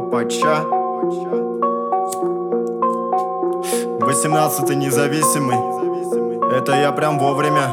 Папача. 18-й независимый. Это я прям вовремя.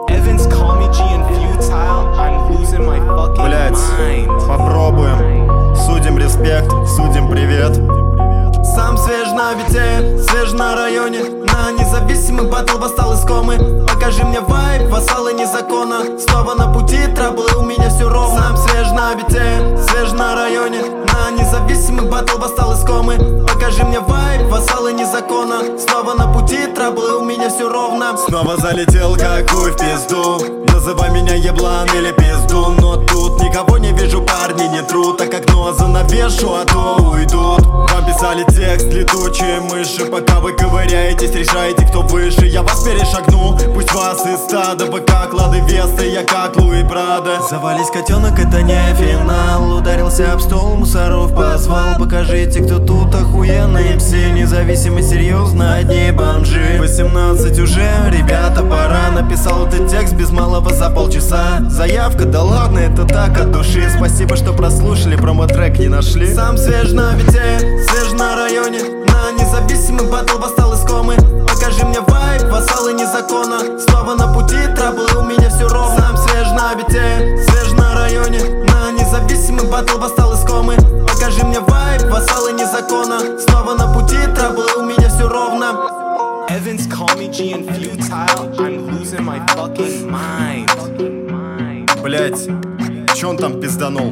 Блять, попробуем. Судим респект, судим привет. Сам свеж на вите, свеж на районе. На независимый батл восстал из комы. Покажи мне вайб, вассалы не закона. Снова на пути, траблы, у меня все ровно. Сам свеж на вите, свеж на районе. На независимый батл восстал из комы. Покажи мне вайб, вассалы не закона. Снова на пути, траблы, у меня все ровно. Снова залетел какую в пизду. Называй меня еблан или пизду. Но тут никого не вижу, парни не трут. Так окно занавешу, а то уйдут. Вам писали текст, летучие мыши. Пока вы ковыряетесь, решаете, кто выше. Я вас перешагну, пусть вас из стада. Вы как Лады Веста, я как Луи Прадо. Завались, котенок, это не финал. Ударился об стол, мусоров позвал. Покажите, кто тут охуенный МС. Независимый, серьезно, одни бомжи. 18 уже, ребята, пора. Написал этот текст без малого за полчаса. Заявка, да ладно, это так от души. Спасибо, что прослушали, промо-трек не нашли. Сам свеж на вите, свеж на районе. На независимый батл восстал из комы. Покажи мне вайб, вассалы не закона. Снова на пути, траблы, у меня все ровно. Сам свеж на вите, свеж на районе. На независимый батл восстал из комы. Покажи мне вайб, вассалы не закона. Снова на пути, траблы, у меня все ровно. Heavens call me G and futile. I'm losing my fucking mind. Блять, чё он там пизданул?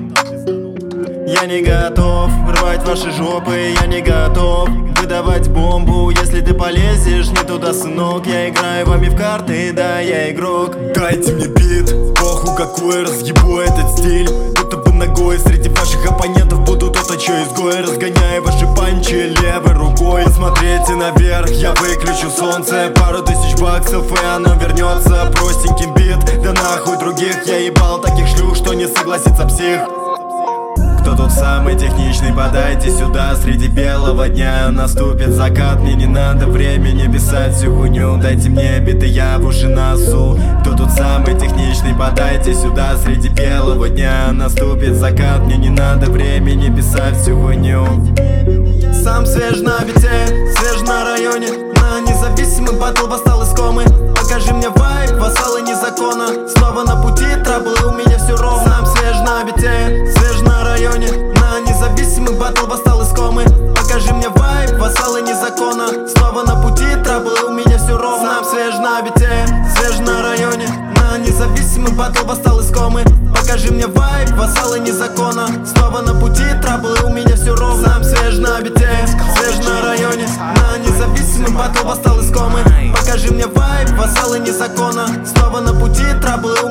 Я не готов рвать ваши жопы, я не готов выдавать бомбу. Если ты полезешь не туда, сынок, я играю вами в карты, да, я игрок. Дайте мне бит, похуй какой, разъебу этот стиль. Будто бы ногой среди ваших оппонентов буду тот, а чё изгой. Разгоняю ваши панчи левой рукой. Посмотрите наверх, я выключу солнце. Пару тысяч баксов и оно вернется. Простенький бит, да нахуй других. Я ебал таких шлюх, что не согласится псих. Кто тут самый техничный, подайте сюда. Среди белого дня наступит закат. Мне не надо времени писать всю хуйню. Дайте мне биты, я в уши носу. Кто тут самый техничный, подайте сюда. Среди белого дня наступит закат. Мне не надо времени писать всю хуйню. Сам свеж на вите, свеж на районе. На независимый батл восстал из комы. Покажи мне вайб, вассалы не закона. Снова на пути, траблы, у меня все ровно. Сам свеж на вите, свеж на районе. На независимый батл восстал из комы. Покажи мне вайб, вассалы не закона. Снова на пути, траблы, у меня все ровно. Сам свеж на вите, свеж на районе. На независимый батл восстал из комы. Покажи мне вайб, вассалы не закона. Снова на пути, траблы, у меня все ровно. Сам свеж на вите, свеж на районе. На независимый батл восстал из комы. Покажи мне вайб, вассалы не закона. Снова на пути, траблы,